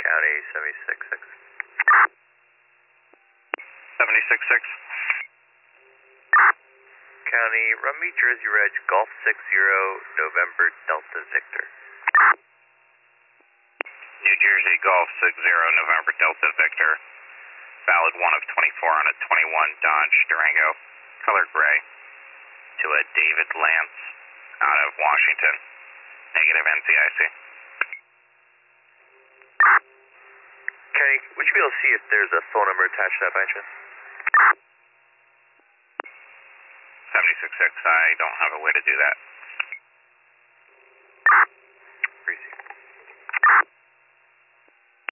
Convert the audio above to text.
County 76-6. 76-6. County, run me Jersey Reg Golf 60 November Delta Victor. New Jersey Golf 60 November Delta Victor. Valid 1 of 24 on a 21 Dodge Durango, color gray, to a David Lance out of Washington. Negative NCIC. Kenny, would you be able to see if there's a phone number attached to that by chance? 76-6, I don't have a way to do that.